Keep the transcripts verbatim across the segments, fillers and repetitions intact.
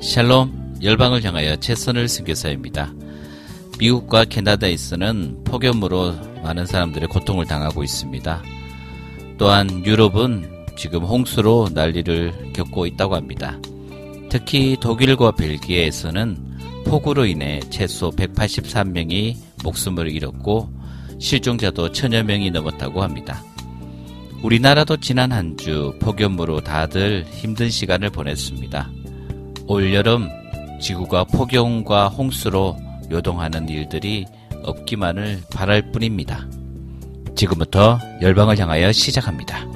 샬롬, 열방을 향하여 최선을 선교사입니다. 미국과 캐나다에서는 폭염으로 많은 사람들의 고통을 당하고 있습니다. 또한 유럽은 지금 홍수로 난리를 겪고 있다고 합니다. 특히 독일과 벨기에에서는 폭우로 인해 최소 백팔십삼 명이 목숨을 잃었고 실종자도 천여 명이 넘었다고 합니다. 우리나라도 지난 한 주 폭염으로 다들 힘든 시간을 보냈습니다. 올여름 지구가 폭염과 홍수로 요동하는 일들이 없기만을 바랄 뿐입니다. 지금부터 열방을 향하여 시작합니다.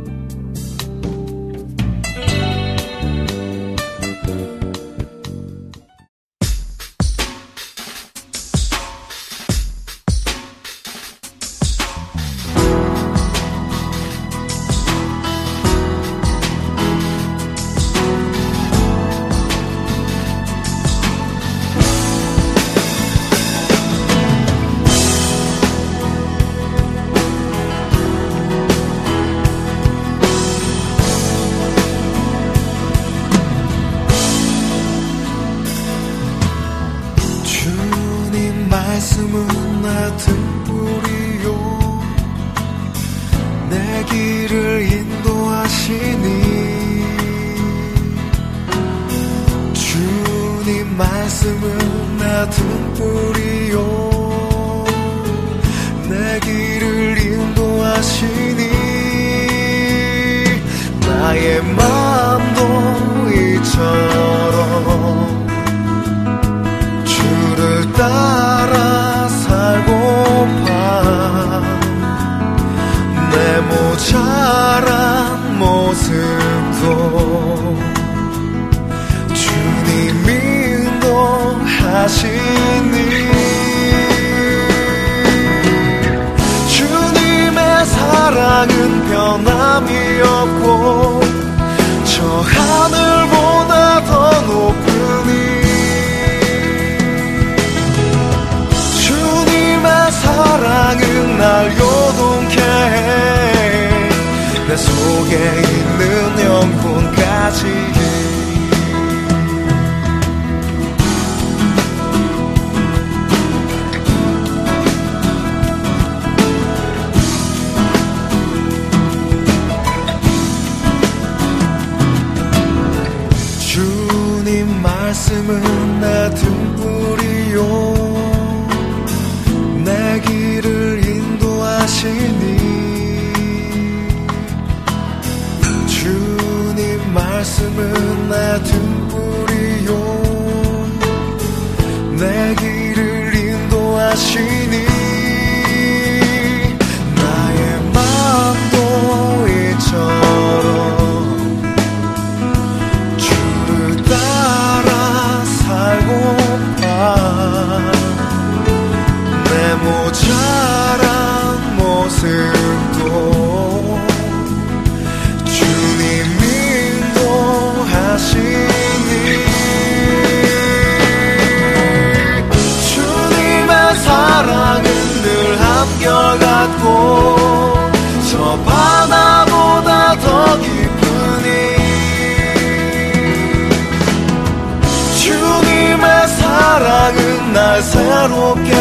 날 새롭게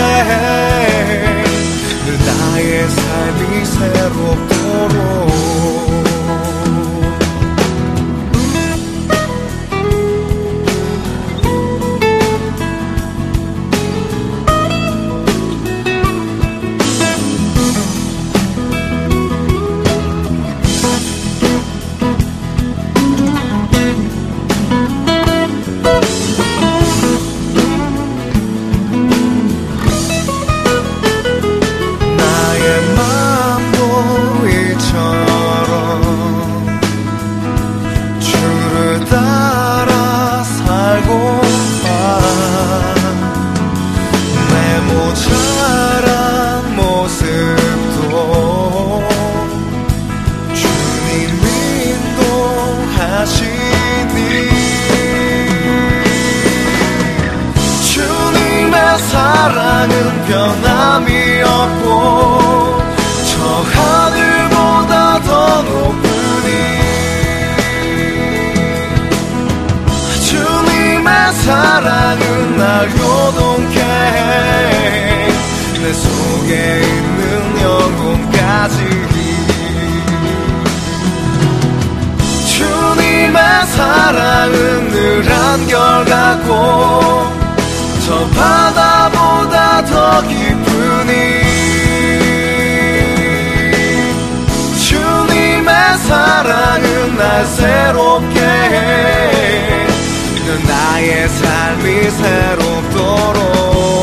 해 늘 나의 삶이 새롭도록 사랑은 변함이 없고 저 하늘보다 더 높으니 주님의 날 요동케 내 속에 있는 영혼까지 주님의 사랑은 늘 한결같고 저 바다보다 더 깊으니 주님의 사랑은 날 새롭게 해 나의 삶이 새롭도록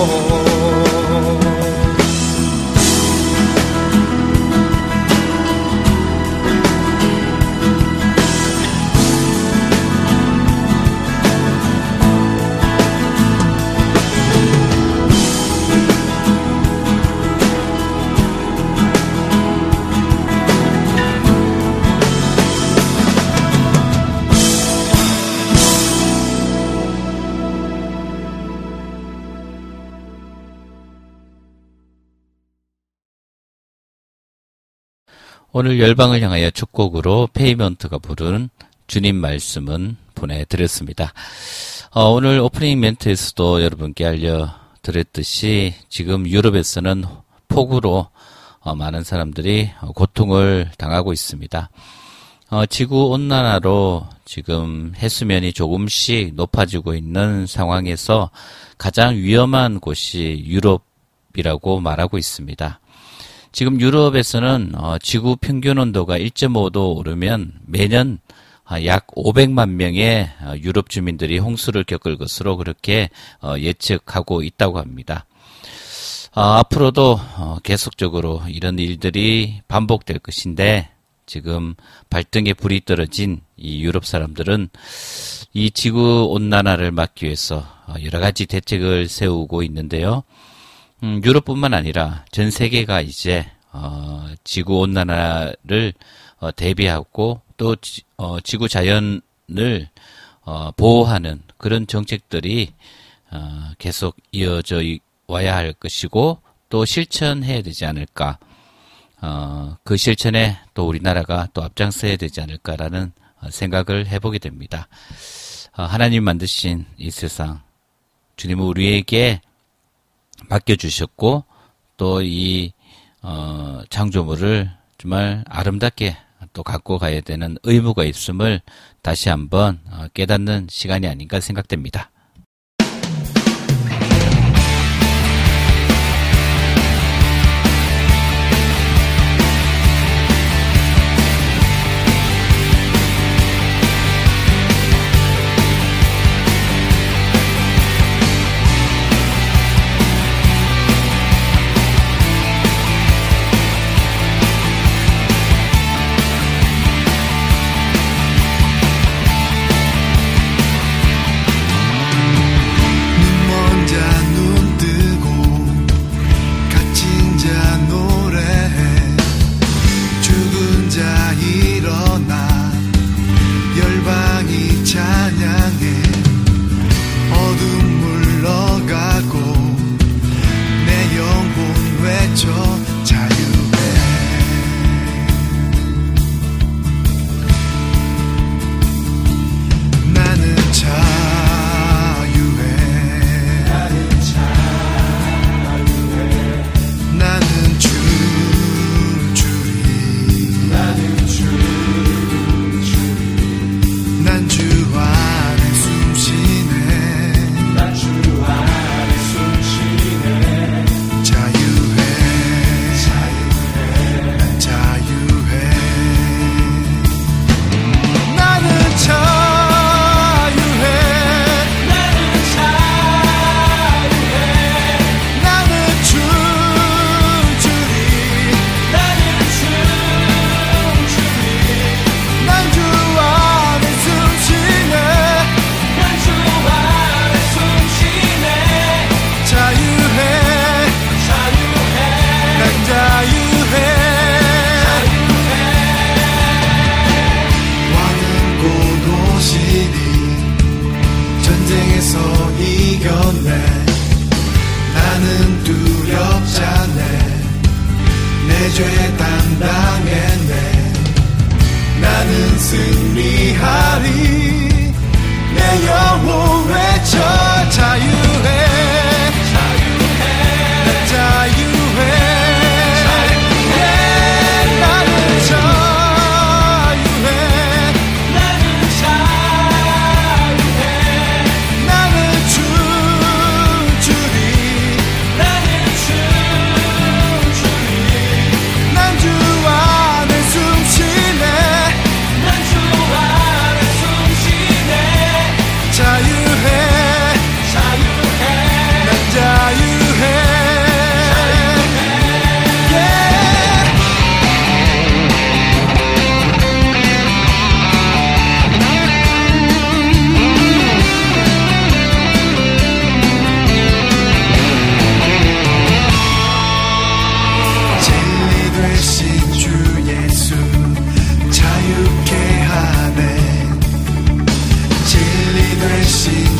오늘 열방을 향하여 첫 곡으로 페이먼트가 부른 주님 말씀은 보내드렸습니다. 어, 오늘 오프닝 멘트에서도 여러분께 알려드렸듯이 지금 유럽에서는 폭우로 어, 많은 사람들이 고통을 당하고 있습니다. 어, 지구온난화로 지금 해수면이 조금씩 높아지고 있는 상황에서 가장 위험한 곳이 유럽이라고 말하고 있습니다. 지금 유럽에서는 어, 지구 평균 온도가 일 점 오 도 오르면 매년 어, 약 오백만 명의 어, 유럽 주민들이 홍수를 겪을 것으로 그렇게 어, 예측하고 있다고 합니다. 어, 앞으로도 어, 계속적으로 이런 일들이 반복될 것인데 지금 발등에 불이 떨어진 이 유럽 사람들은 이 지구 온난화를 막기 위해서 어, 여러 가지 대책을 세우고 있는데요. 음, 유럽뿐만 아니라 전 세계가 이제 어, 지구 온난화를 어, 대비하고 또 지, 어, 지구 자연을 어, 보호하는 그런 정책들이 어, 계속 이어져 와야 할 것이고 또 실천해야 되지 않을까. 어, 그 실천에 또 우리나라가 또 앞장서야 되지 않을까라는 어, 생각을 해보게 됩니다. 어, 하나님 만드신 이 세상 주님은 우리에게 맡겨주셨고 또 이 어, 창조물을 정말 아름답게 또 갖고 가야 되는 의무가 있음을 다시 한번 어, 깨닫는 시간이 아닌가 생각됩니다. 죄 담당했네. 나는 승리하리. 내 영혼 외쳐 자유해.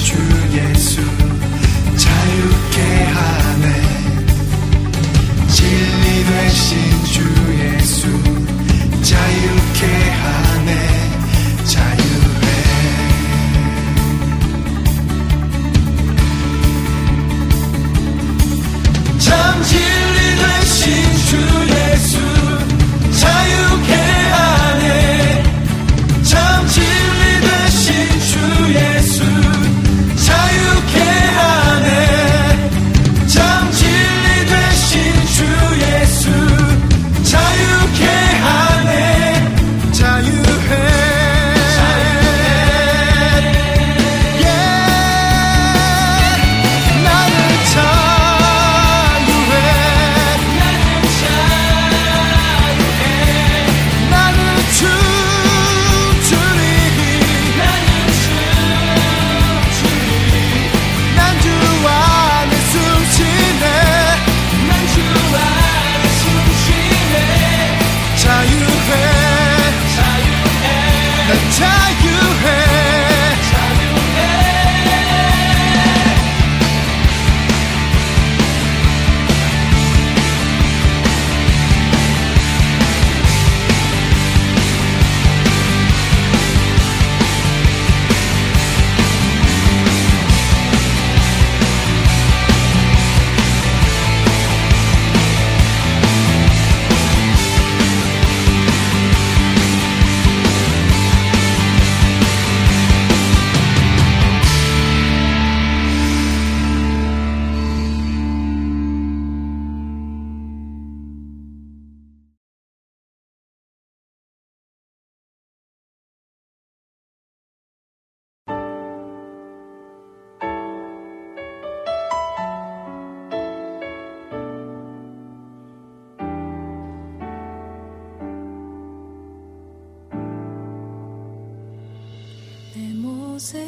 모습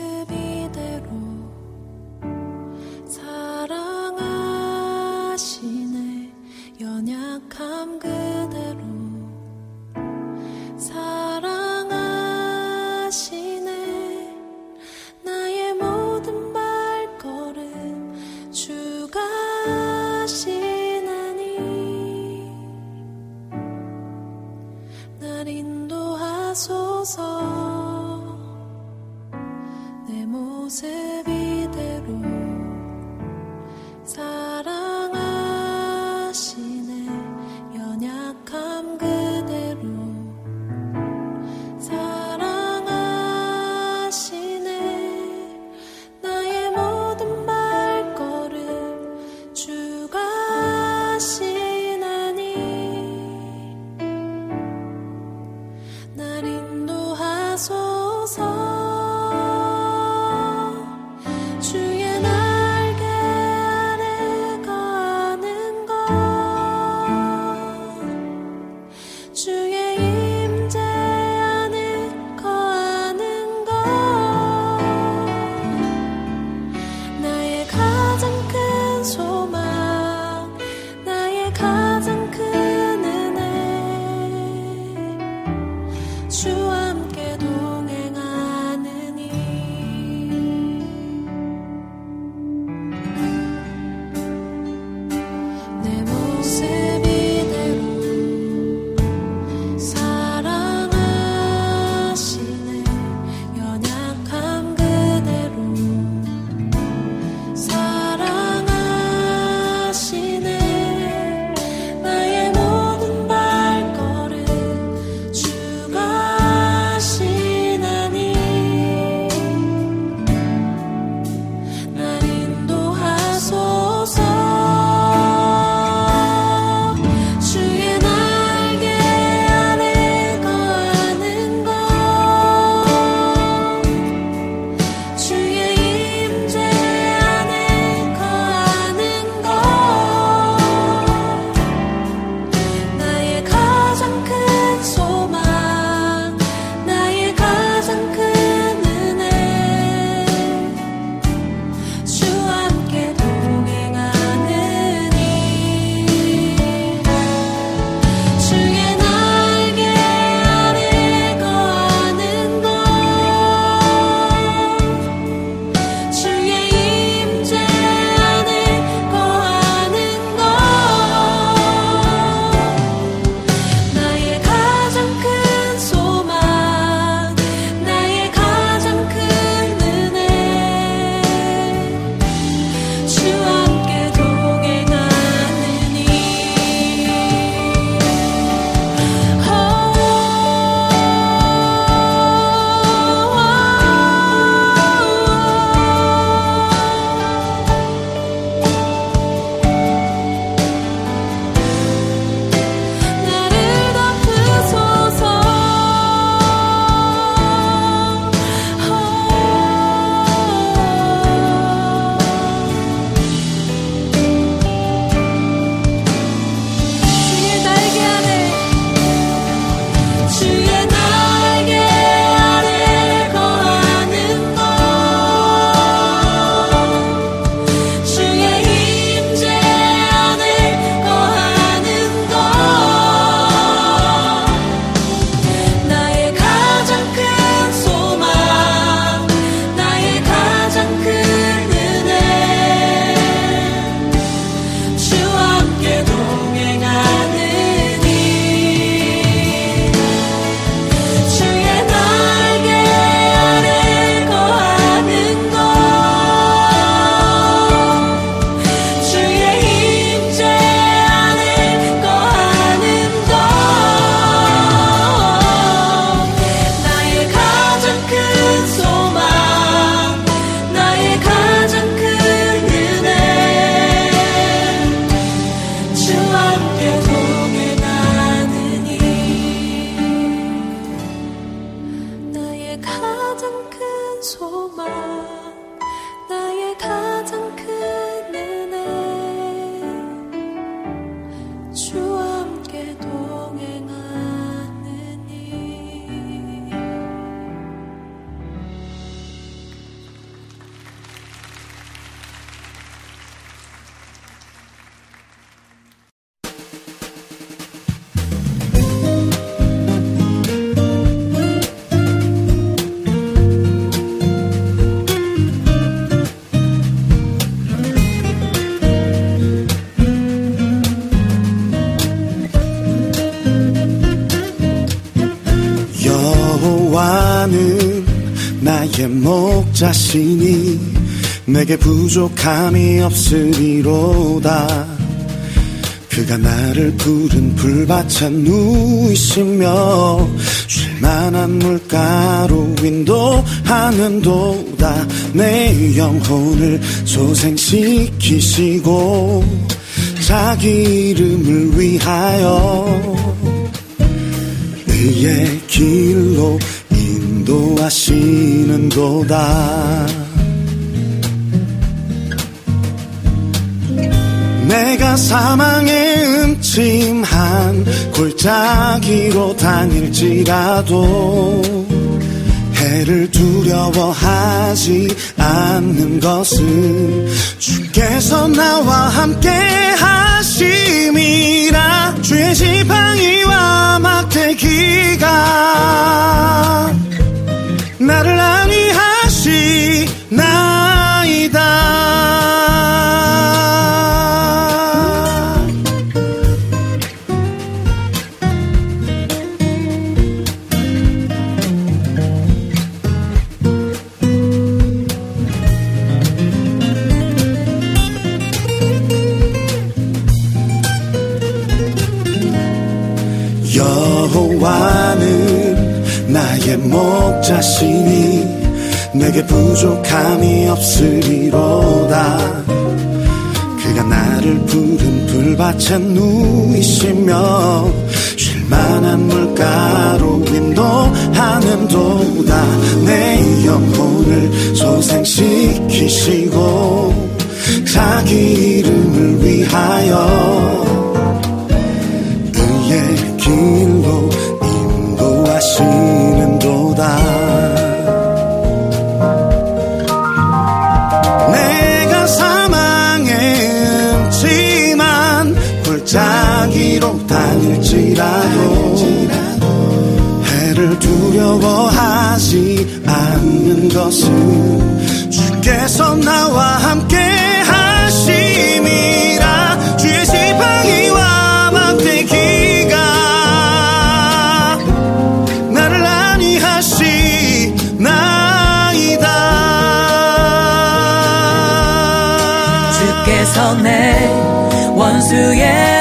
이대로 사랑하시네. 연약함 그대로 사랑하시네. 나의 모든 발걸음 주가 하시나니 날 인도하소서. 내 모습 이대로 사랑하시네. 연약함 그대로 사랑하시네. 나의 모든 발걸음 주가 하시나니 날 인도하소서. 주의 나 나의 목자시니 내게 부족함이 없으리로다. 그가 나를 푸른 풀밭에 누이시며 쉴만한 물가로 인도하는도다. 내 영혼을 소생시키시고 자기 이름을 위하여 의의 길로 인도하시는도다. 내가 사망의 음침한 골짜기로 다닐지라도 해를 두려워하지 않는 것은 주께서 나와 함께 하심이라. 주의 지팡이와 막대기가 나를 안위하시나이다. 여호와는 나의 목자시니 내게 부족함이 없으리로다. 그가 나를 푸른 풀밭에 누이시며 쉴만한 물가로 인도하는도다. 내 영혼을 소생시키시고 자기 이름을 위하여 의의 길로 인도하시는도다. 내가 사망의 음침한 골짜기로 다닐지라도 해를 두려워하지 않는 것은 주께서 나와 함께 하심이라. 주의 지팡이와 막대기가 나를 안위하시나이다. 주께서 내 원수의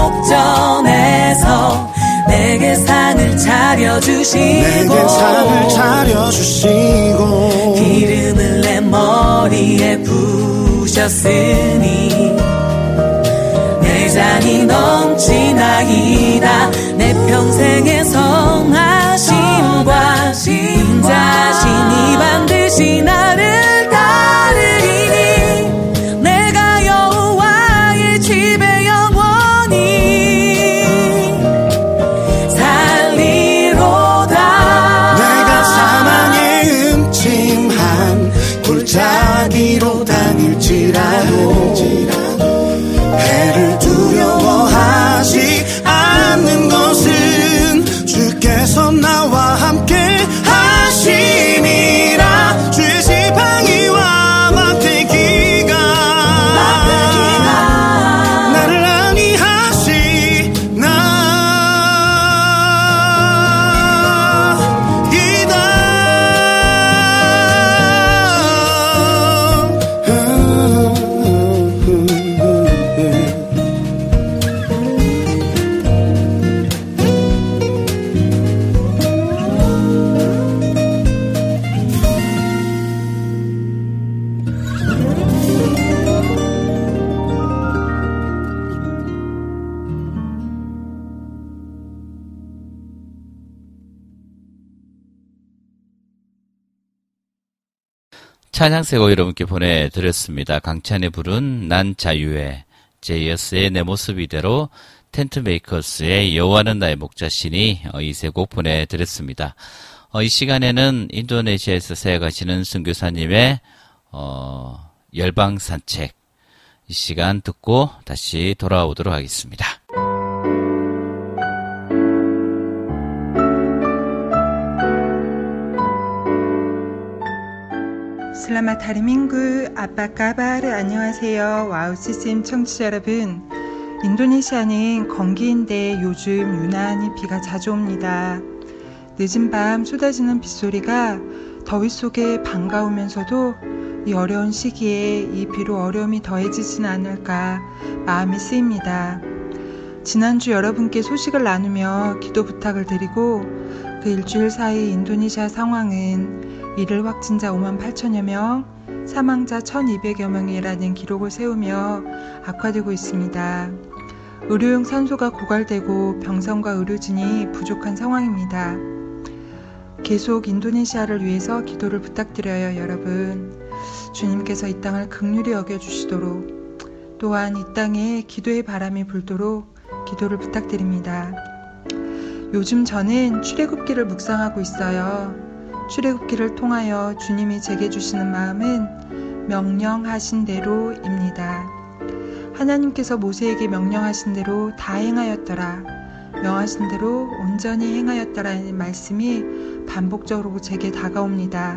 목전에서 내게 상을 차려주시고 내게 상을 차려주시고 기름을 내 머리에 부으셨으니 내 잔이 넘치나이다. 내 평생의 성하심과 인자심이 반드시 나를 따르리니 내가 여호와의 집에 영원히 살리로다. 내가 사망의 음침한 골짜기로 다닐지라도 해를 두려워하지 않는 것은 주께서 나와 함께 하심이라. 주의 지팡이와 막대기가 나를 안위하시나이다. 찬양세고 여러분께 보내드렸습니다. 강찬이 부른 난 자유해, 제이에스의 내 모습 이대로, 텐트메이커스의 여호와는 나의 목자시니 이 세 곡 보내드렸습니다. 어, 이 시간에는 인도네시아에서 사역하시는 선교사님의 어, 열방 산책, 이 시간 듣고 다시 돌아오도록 하겠습니다. 슬라마 타리밍구 아빠까바르 안녕하세요. 와우 씨씨엠 청취자 여러분, 인도네시아는 건기인데 요즘 유난히 비가 자주 옵니다. 늦은 밤 쏟아지는 빗소리가 더위 속에 반가우면서도 이 어려운 시기에 이 비로 어려움이 더해지진 않을까 마음이 쓰입니다. 지난주 여러분께 소식을 나누며 기도 부탁을 드리고 그 일주일 사이 인도네시아 상황은 일일 확진자 오만 팔천여 명, 사망자 천이백여 명이라는 기록을 세우며 악화되고 있습니다. 의료용 산소가 고갈되고 병상과 의료진이 부족한 상황입니다. 계속 인도네시아를 위해서 기도를 부탁드려요, 여러분. 주님께서 이 땅을 긍휼히 여겨주시도록, 또한 이 땅에 기도의 바람이 불도록 기도를 부탁드립니다. 요즘 저는 출애굽기를 묵상하고 있어요. 출애굽기를 통하여 주님이 제게 주시는 마음은 명령하신 대로입니다. 하나님께서 모세에게 명령하신 대로 다 행하였더라, 명하신 대로 온전히 행하였더라는 말씀이 반복적으로 제게 다가옵니다.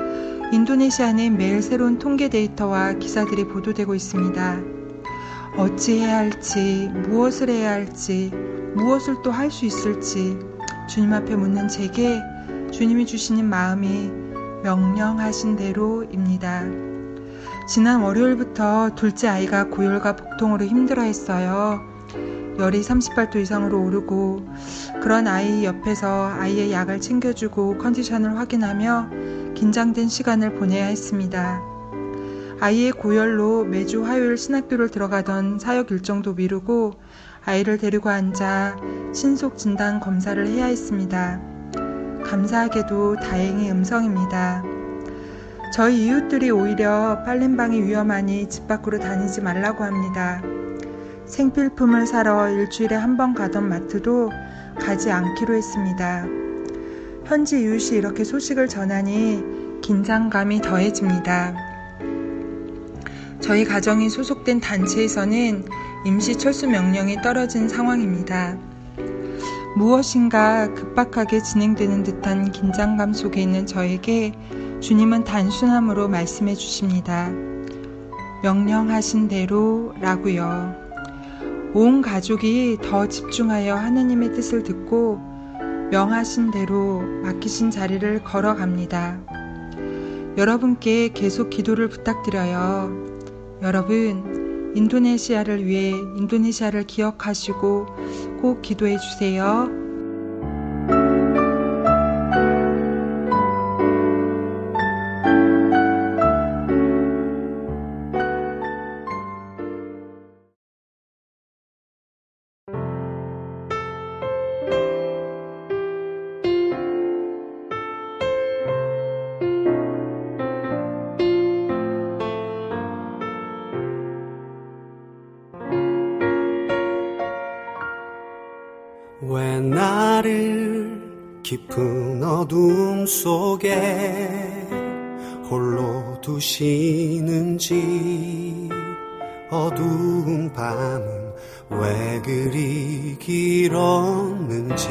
인도네시아는 매일 새로운 통계 데이터와 기사들이 보도되고 있습니다. 어찌해야 할지, 무엇을 해야 할지, 무엇을 또 할 수 있을지 주님 앞에 묻는 제게 주님이 주시는 마음이 명령하신 대로입니다. 지난 월요일부터 둘째 아이가 고열과 복통으로 힘들어했어요. 열이 삼십팔 도 이상으로 오르고, 그런 아이 옆에서 아이의 약을 챙겨주고 컨디션을 확인하며 긴장된 시간을 보내야 했습니다. 아이의 고열로 매주 화요일 신학교를 들어가던 사역 일정도 미루고 아이를 데리고 앉아 신속 진단 검사를 해야 했습니다. 감사하게도 다행히 음성입니다. 저희 이웃들이 오히려 빨림방이 위험하니 집 밖으로 다니지 말라고 합니다. 생필품을 사러 일주일에 한 번 가던 마트도 가지 않기로 했습니다. 현지 이웃이 이렇게 소식을 전하니 긴장감이 더해집니다. 저희 가정이 소속된 단체에서는 임시 철수 명령이 떨어진 상황입니다. 무엇인가 급박하게 진행되는 듯한 긴장감 속에 있는 저에게 주님은 단순함으로 말씀해 주십니다. 명령하신 대로 라고요. 온 가족이 더 집중하여 하나님의 뜻을 듣고 명하신 대로 맡기신 자리를 걸어갑니다. 여러분께 계속 기도를 부탁드려요. 여러분, 인도네시아를 위해 인도네시아를 기억하시고 꼭 기도해 주세요. 왜 나를 깊은 어둠 속에 홀로 두시는지, 어두운 밤은 왜 그리 길었는지,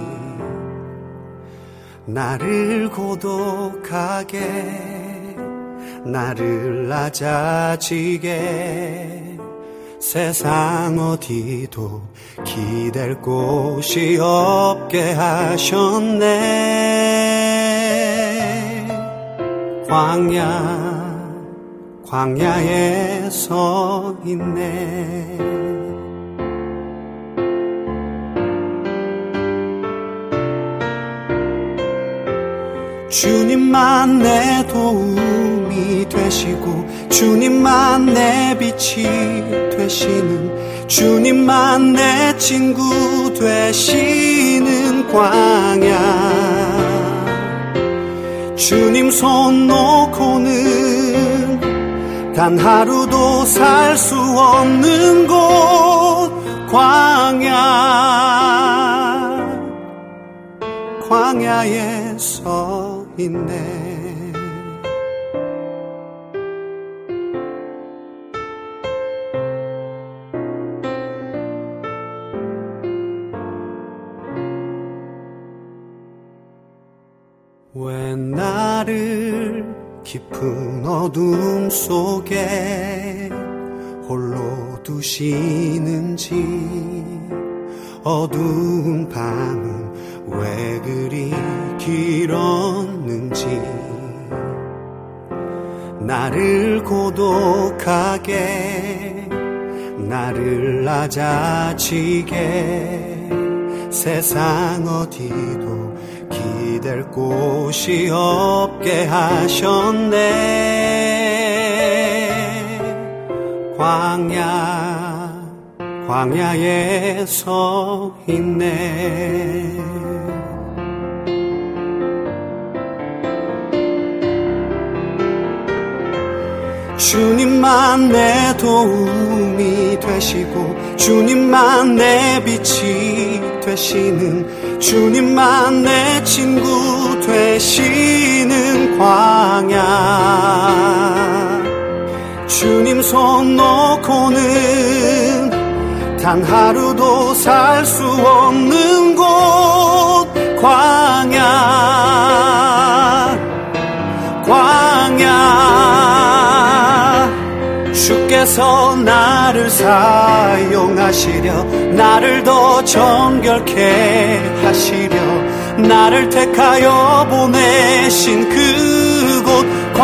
나를 고독하게, 나를 낮아지게, 세상 어디도 기댈 곳이 없게 하셨네. 광야, 광야에 서 있네. 주님만 내 도움이 되시고, 주님만 내 빛이 되시는, 주님만 내 친구 되시는 광야. 주님 손 놓고는 단 하루도 살 수 없는 곳, 광야. 광야에 서 있네. 왜 나를 깊은 어둠 속에 홀로 두시는지, 어두운 밤은 왜 그리 길었는지, 나를 고독하게 나를 낮아지게 세상 어디도 기댈 곳이 없게 하셨네. 광야 광야에 서 있네. 주님만 내 도움이 되시고 주님만 내 빛이 되시는 주님만 내 친구 되시는 광야. 주님 손 놓고는 단 하루도 살 수 없는 곳 광야. 광야. 주께서 나를 사용하시려 나를 더 정결케 하시려 나를 택하여 보내신 그곳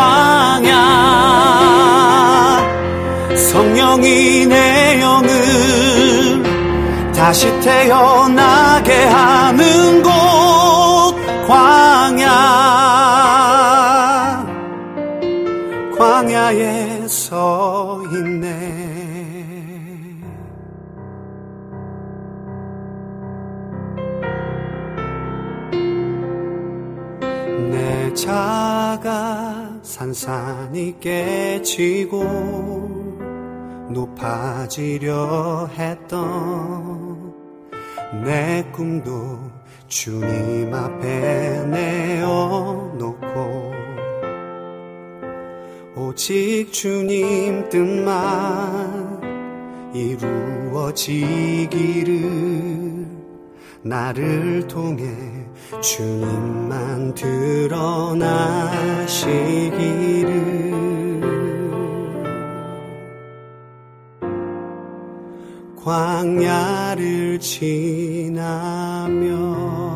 광야. 성령이 내 영을 다시 태어나게 하는 곳 광야. 광야에 서 있네. 내 자가 산산이 깨지고 높아지려 했던 내 꿈도 주님 앞에 내어놓고 오직 주님 뜻만 이루어지기를 나를 통해 주님만 드러나시기를. 광야를 지나며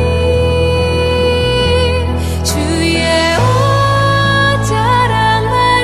주의 옷 자랑한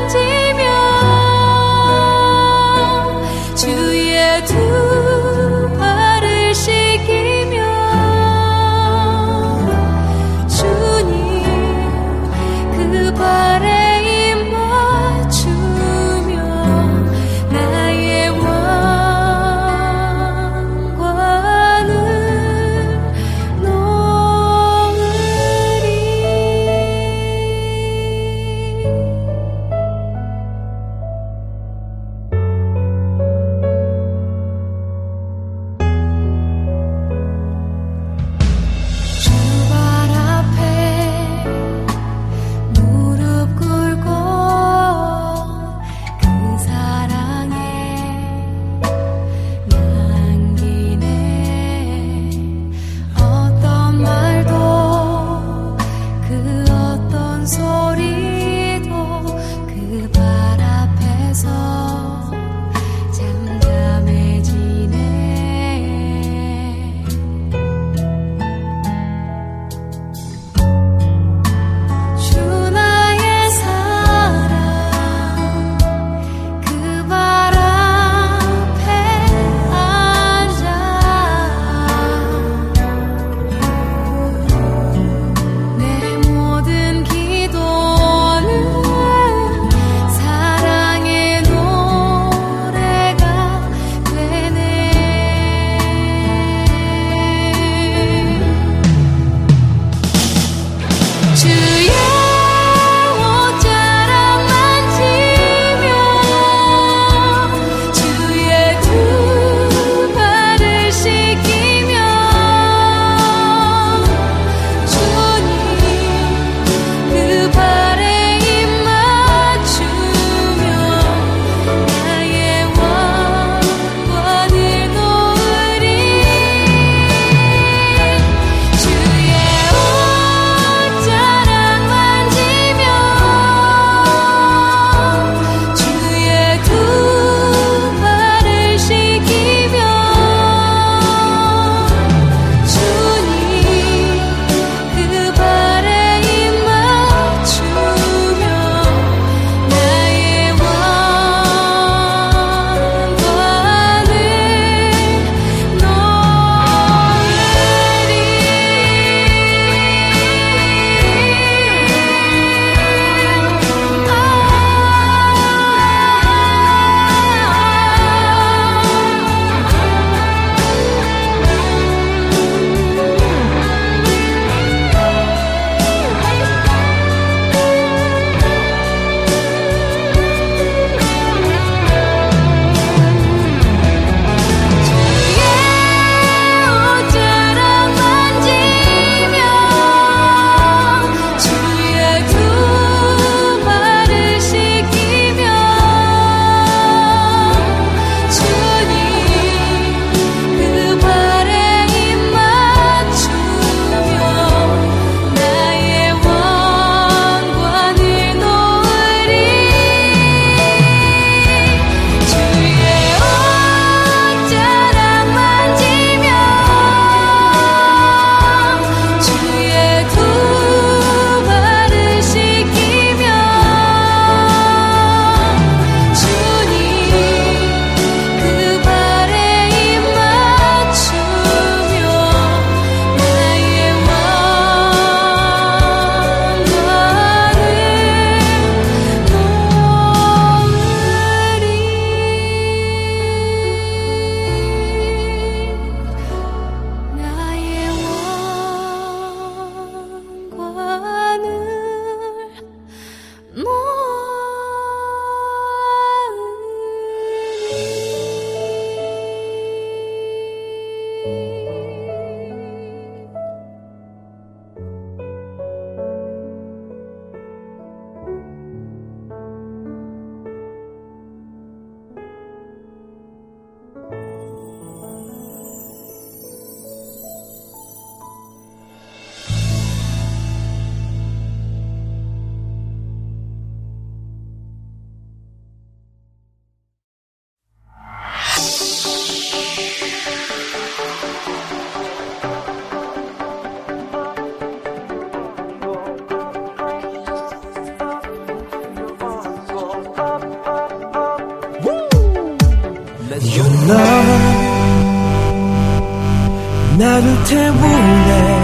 나를 태우네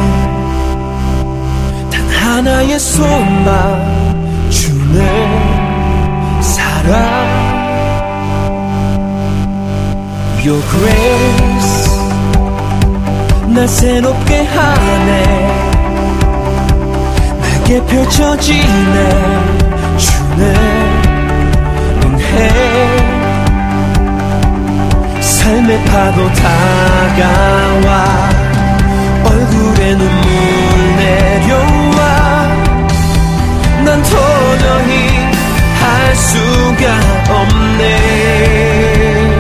단 하나의 소망 주네 사랑 Your grace 날 새롭게 하네 내게 펼쳐지네 주네 은혜 삶의 파도 다가와 얼굴에 눈물 내려와 난 도저히 할 수가 없네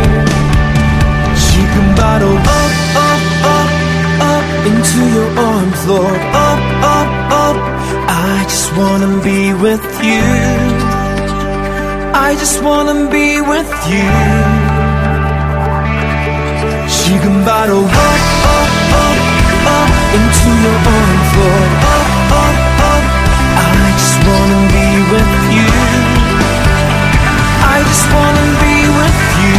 지금 바로 up up up up into your arms Lord up up up I just wanna be with you I just wanna be with you 지금 바로 up, up, up, up into your arms, Lord. Up, up, up. I just wanna be with you. I just wanna be with you.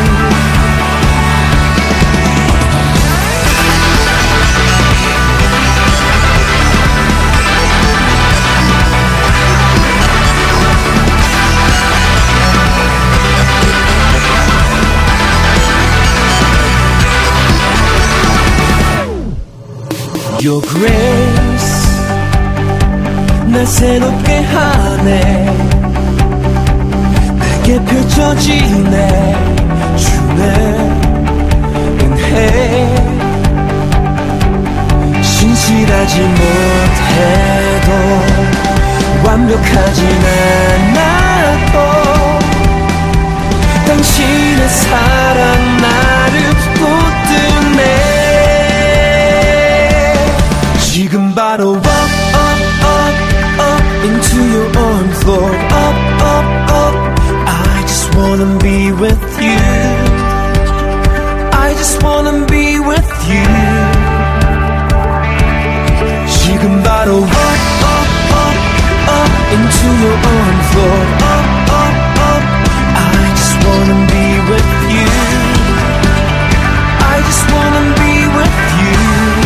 Your grace 날 새롭게 하네 내게 펼쳐지네 주네 은혜 신실하지 못해도 완벽하진 않아도 당신의 사랑 나를 붙드네 지금 바로 up, up, up, up into your arms, Lord. Up, up, up. I just wanna be with you. I just wanna be with you. 지금 바로 up, up, up, up into your arms, Lord. Up, up, up. I just wanna be with you. I just wanna be with you.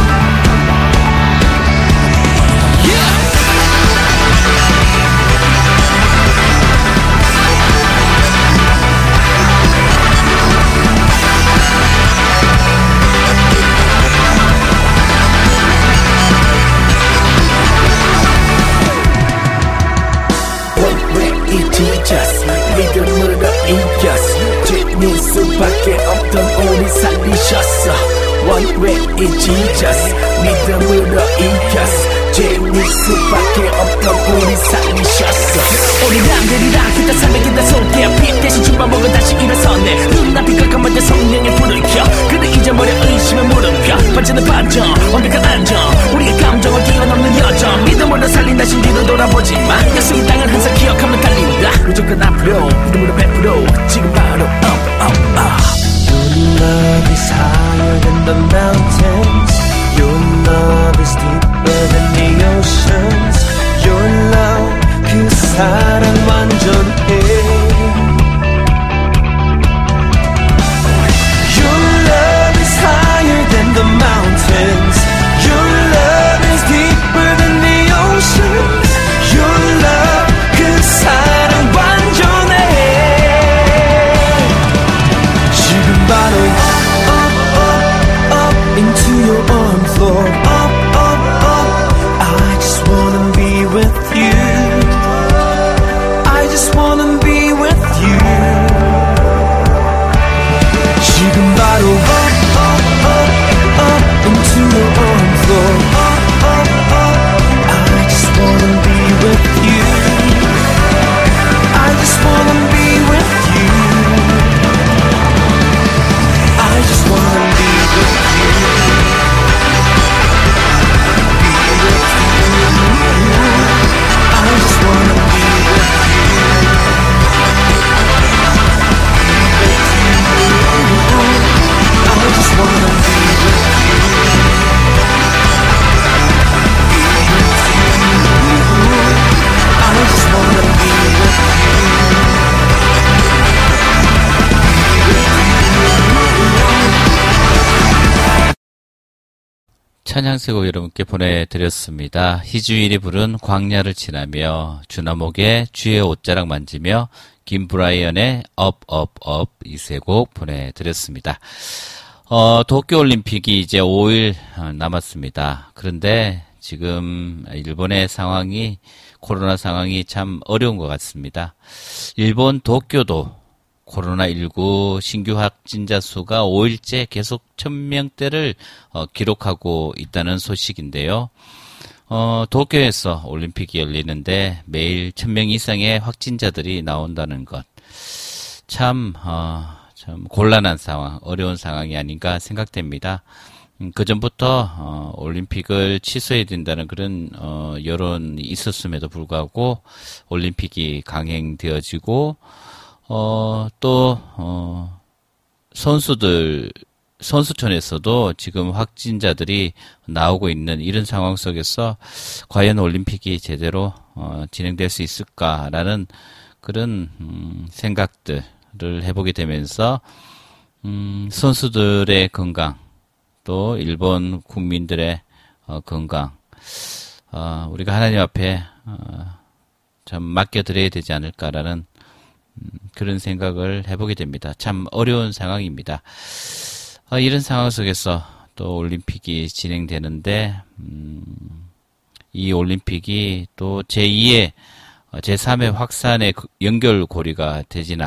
Jesus 믿음으로 이겼어 주님 수밖에 없던 우리 살리셨어 One way is Jesus 믿음으로 이겼어 주님 수밖에 없던 우리 살리셨어 우리 남들이랑 그때 삶의 다 손길 빛 대신 죽어먹은 다시 일어섰네 눈앞이 깜깜할 때 성령의 불을 켜 그를 잊어버려 의심의 무릎 펴 번지는 반전 완벽한 안정 우리의 감정을 뛰어넘는 여정 믿음으로 살린다 신뒤로 돌아보지 마 약속의 땅을 항상 기억하며 달린다 무조건 앞으로 믿음으로 베풀어 지금 바로 up up up Your love is higher than the mountains Your love is deeper than the oceans Your love 그 사랑 완전해 Your love is higher than the mountains Your love is deeper than the oceans 찬양세곡 여러분께 보내드렸습니다. 희주일이 부른 광야를 지나며, 주나목의 주의 옷자락 만지며, 김브라이언의 업, 업, 업 이 세 곡 보내드렸습니다. 어, 도쿄올림픽이 이제 오 일 남았습니다. 그런데 지금 일본의 상황이, 코로나 상황이 참 어려운 것 같습니다. 일본 도쿄도 코로나십구 신규 확진자 수가 오 일째 계속 천 명대를 어, 기록하고 있다는 소식인데요. 어, 도쿄에서 올림픽이 열리는데 매일 천 명 이상의 확진자들이 나온다는 것. 참, 어, 참 곤란한 상황, 어려운 상황이 아닌가 생각됩니다. 음, 그 전부터 어, 올림픽을 취소해야 된다는 그런 어, 여론이 있었음에도 불구하고 올림픽이 강행되어지고 어, 또, 어, 선수들, 선수촌에서도 지금 확진자들이 나오고 있는 이런 상황 속에서 과연 올림픽이 제대로, 어, 진행될 수 있을까라는 그런, 음, 생각들을 해보게 되면서, 음, 선수들의 건강, 또 일본 국민들의, 어, 건강, 어, 우리가 하나님 앞에, 어, 참 맡겨드려야 되지 않을까라는 그런 생각을 해보게 됩니다. 참 어려운 상황입니다. 어, 이런 상황 속에서 또 올림픽이 진행되는데 음, 이 올림픽이 또 제이의 제삼의 확산의 연결고리가 되지는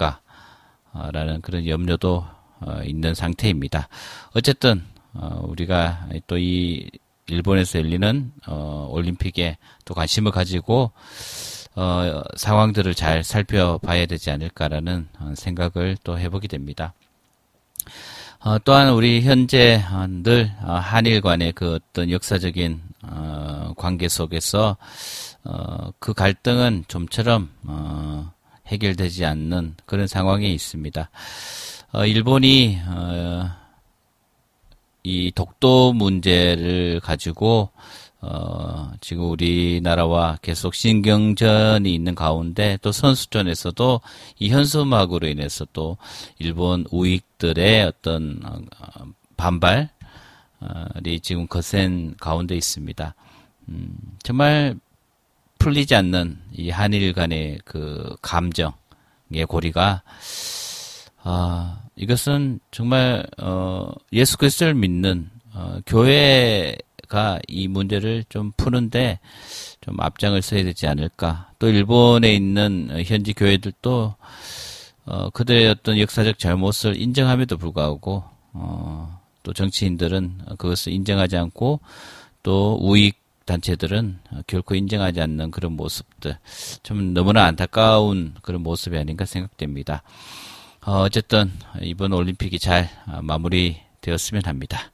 않을까라는 그런 염려도 어, 있는 상태입니다. 어쨌든 어, 우리가 또 이 일본에서 열리는 어, 올림픽에 또 관심을 가지고 어, 상황들을 잘 살펴봐야 되지 않을까라는 생각을 또 해보게 됩니다. 어, 또한 우리 현재 늘 한일 간의 그 어떤 역사적인 어, 관계 속에서 어, 그 갈등은 좀처럼 어, 해결되지 않는 그런 상황에 있습니다. 어, 일본이 어, 이 독도 문제를 가지고 어, 지금 우리나라와 계속 신경전이 있는 가운데 또 선수촌에서도 이 현수막으로 인해서 또 일본 우익들의 어떤 반발이 지금 거센 가운데 있습니다. 음, 정말 풀리지 않는 이 한일 간의 그 감정의 고리가 아, 이것은 정말 어, 예수 그리스도를 믿는 어, 교회 가 이 문제를 좀 푸는데 좀 앞장을 서야 되지 않을까. 또 일본에 있는 현지 교회들도 어, 그들의 어떤 역사적 잘못을 인정함에도 불구하고 어, 또 정치인들은 그것을 인정하지 않고 또 우익 단체들은 결코 인정하지 않는 그런 모습들, 좀 너무나 안타까운 그런 모습이 아닌가 생각됩니다. 어, 어쨌든 이번 올림픽이 잘 마무리되었으면 합니다.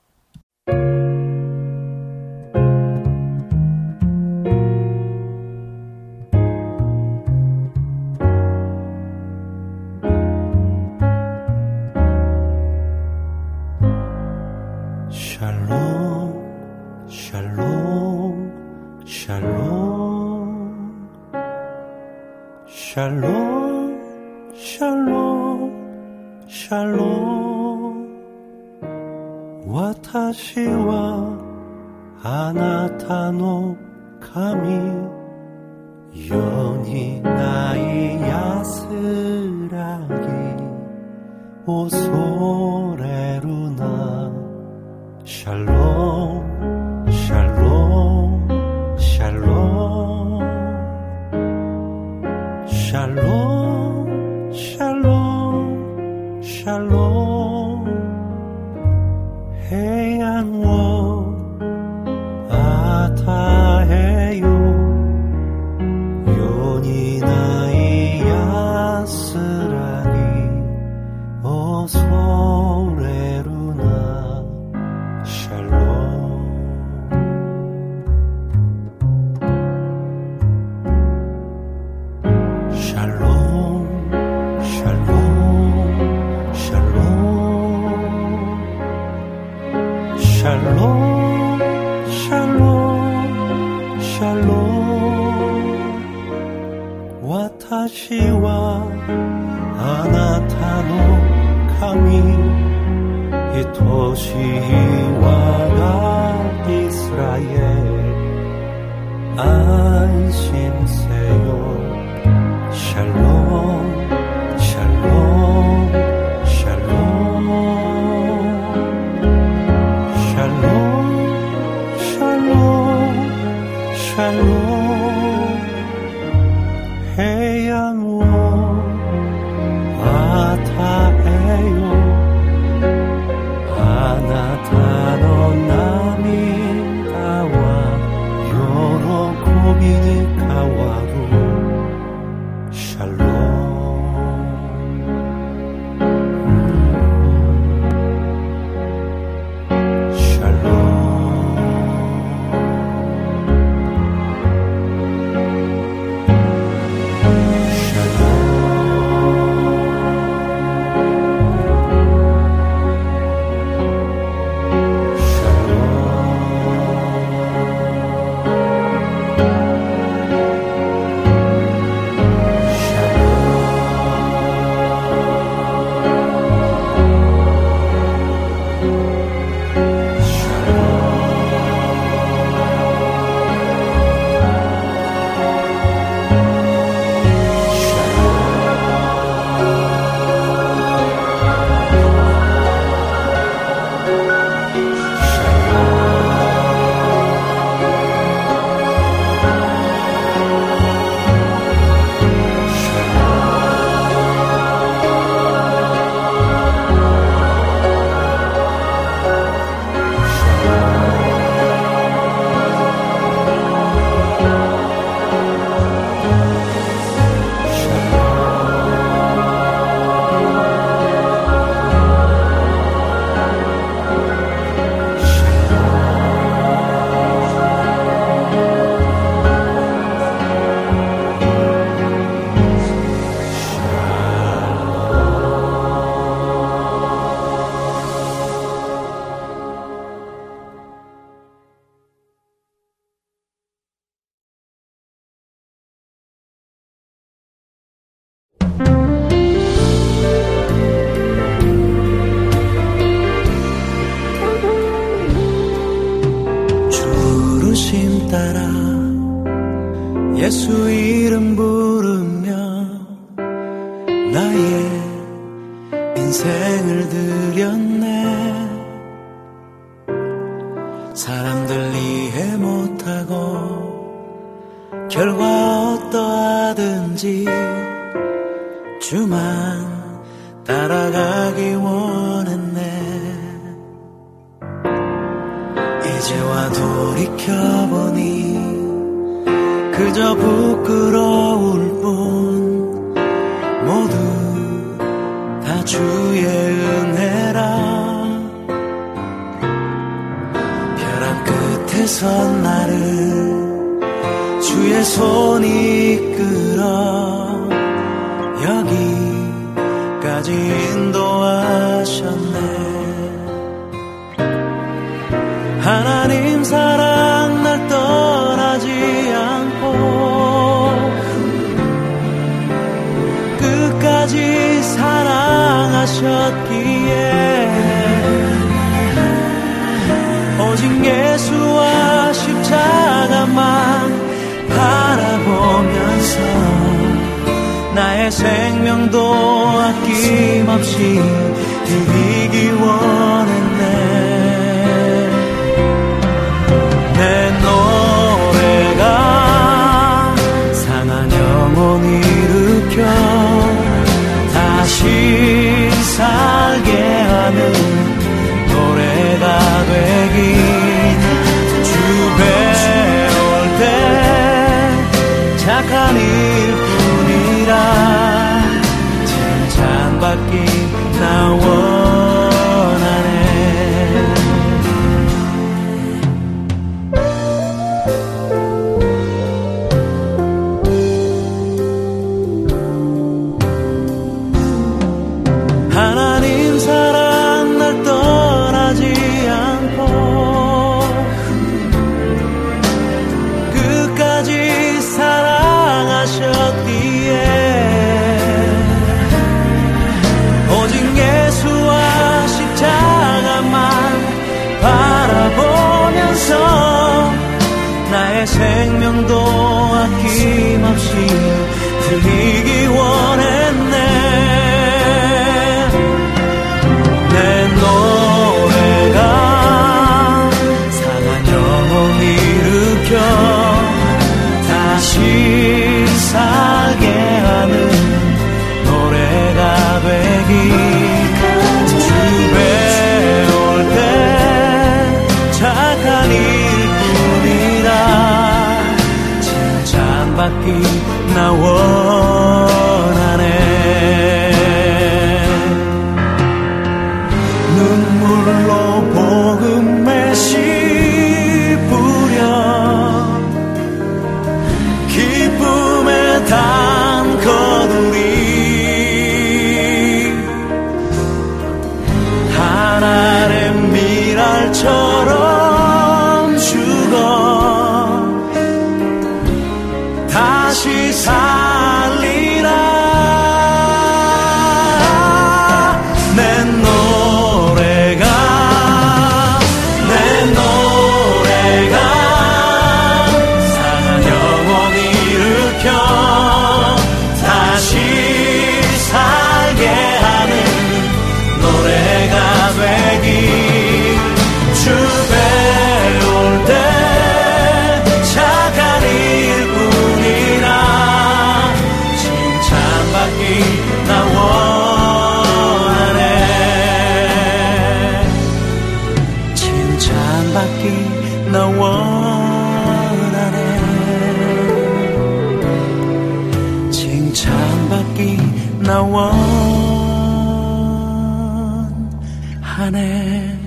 샬롬 샬롬 샬롬 와타시와 아나타노 카미 요니 나이 야스라기 오소레루나 샬롬 샬롬 샬롬 샬롬 샬롬 샬롬 해양워 아타해요 요니나이 야스라니 오소레루나 샬롬 샬롬 샬롬 샬롬 와타시와 아나타노 카미 히토시와가 이스라엘 안심세요 샬롬 샬롬 샬롬 샬롬 샬롬 샬롬 해양원 아타에요 아나타노 나미다와 요로코비 가와루 샬롬 예수 이름 부르며 나의 인생을 드렸네. 사람들 이해 못하고 결과 어떠하든지 주만 따라가기 원했네. 이제와 돌이켜보니 그저 부끄러울 뿐 모두 다 주의 은혜라. 벼랑 끝에서 나를 주의 손이 이끌어 여기까지 인도하셨네. 하나님 사랑 날 떠나지 않고 끝까지 사랑하셨기에 오직 예수와 십자가만 바라보면서 나의 생명도 아낌없이 드리기 원했네. 내 노래가 상한 영혼 일으켜 다시 살게 하는 노래가 되길. 주 배울 때 착한 일뿐이라 칭찬받기 나 원하네. 하나님 사랑 날 떠나지 않고 끝까지 사랑하셨 마음도 아낌없이 드리기 원했네. 내 노래가 상한 영혼 일으켜 다시 살게 하는 노래가 되기. 주배 올 때 착한 일뿐이라 칭찬받기 나 원하네. 눈물로 복음의 씨 뿌려 기쁨의 단 거두리. 하나의 미랄처럼 죽어 다시 살리라. 내 노래가 내 노래가 상한 영혼 일으켜 다시 살게 하는 노래가 되기. 주배 올 때 착한 일뿐이라 칭찬받기 나 원하네. 칭찬받기 나 원하네. 칭찬받기 나 원하네.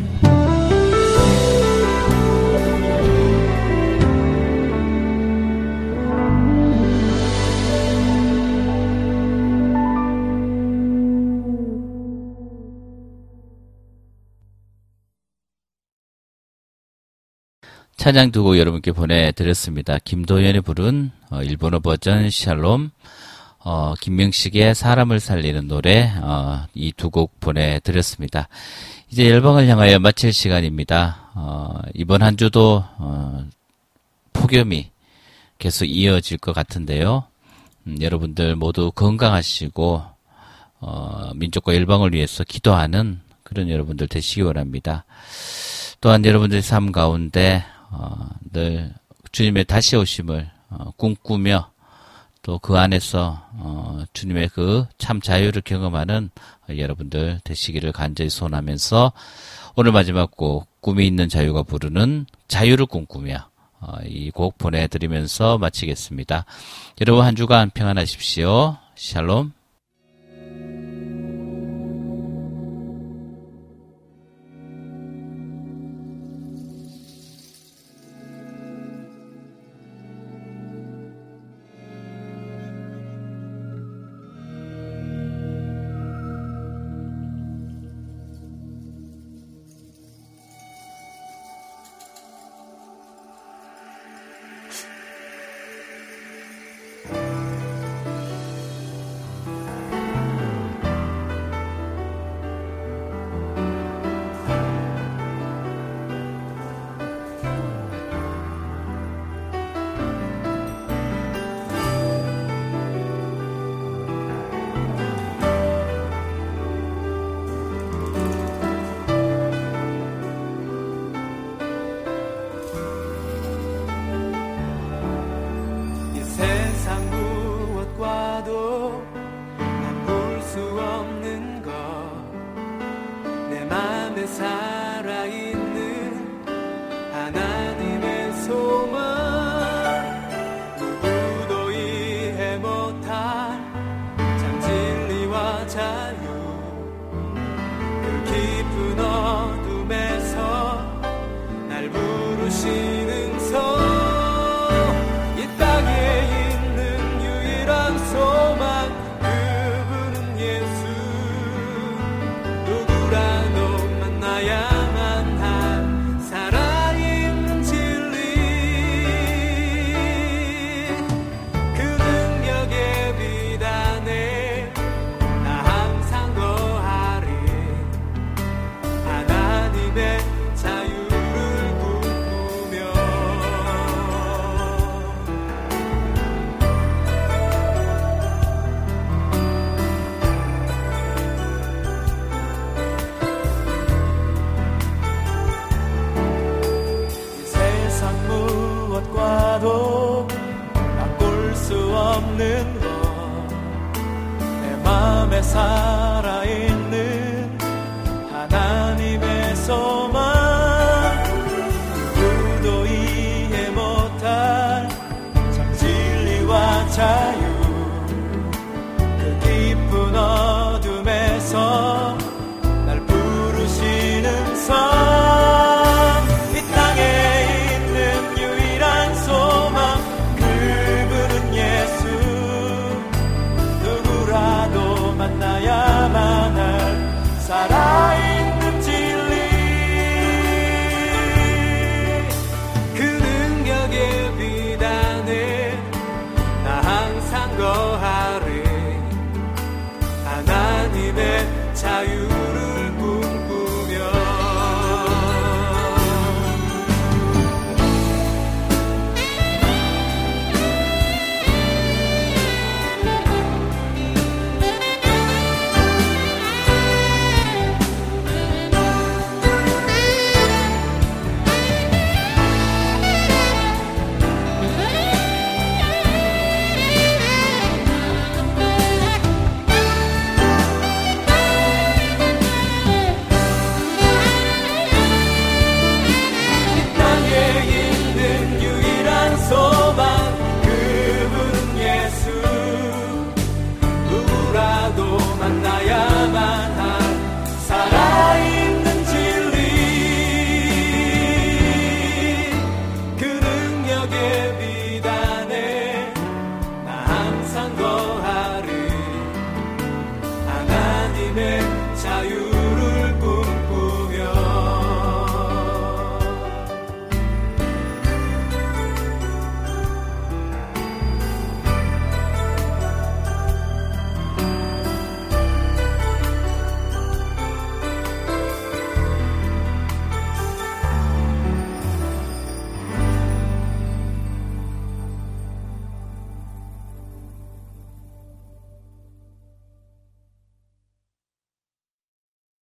찬양 두 곡 여러분께 보내드렸습니다. 김도연이 부른 어, 일본어 버전 샬롬, 어, 김명식의 사람을 살리는 노래, 어, 이 두 곡 보내드렸습니다. 이제 열방을 향하여 마칠 시간입니다. 어, 이번 한 주도 어, 폭염이 계속 이어질 것 같은데요. 음, 여러분들 모두 건강하시고 어, 민족과 열방을 위해서 기도하는 그런 여러분들 되시기 원합니다. 또한 여러분들의 삶 가운데 어, 늘 주님의 다시 오심을 어, 꿈꾸며 또 그 안에서 어, 주님의 그 참 자유를 경험하는 어, 여러분들 되시기를 간절히 소원하면서 오늘 마지막 곡 꿈이 있는 자유가 부르는 자유를 꿈꾸며 어, 이 곡 보내드리면서 마치겠습니다. 여러분 한 주간 평안하십시오. 샬롬. 누구라도 만나야 없는 것 내 맘에 살아있는 하나님의 소망 누구도 이해 못할 참 진리와 자유